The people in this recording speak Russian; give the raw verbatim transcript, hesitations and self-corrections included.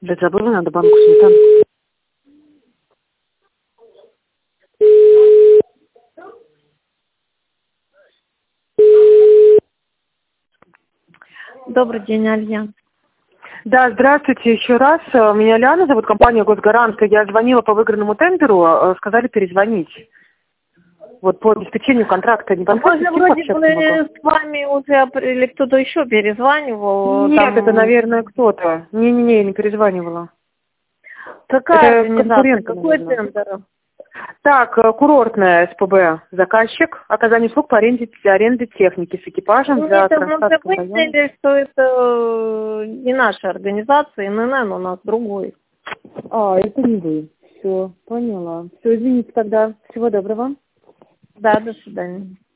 Да забыла, надо банку сметаны. Добрый день, Альянс. Да, здравствуйте еще раз. Меня Лиана зовут, компания «Госгарант». Я звонила по выигранному тендеру, сказали перезвонить. Вот по обеспечению контракта не подходит. Можно вроде бы с вами уже или кто-то еще перезванивал? Нет, там... это, наверное, кто-то. Не-не-не, не перезванивала. Какая это организация? Какой тендер? Так, курортная СПБ. Заказчик. Оказание услуг по аренде, аренде техники с экипажем. Ну, за это мы Кронштадтским районом. выяснили, что это не наша организация, эн эн эн у нас другой. А, это не вы. Все, поняла. Все, извините тогда. Всего доброго. Да, до свидания.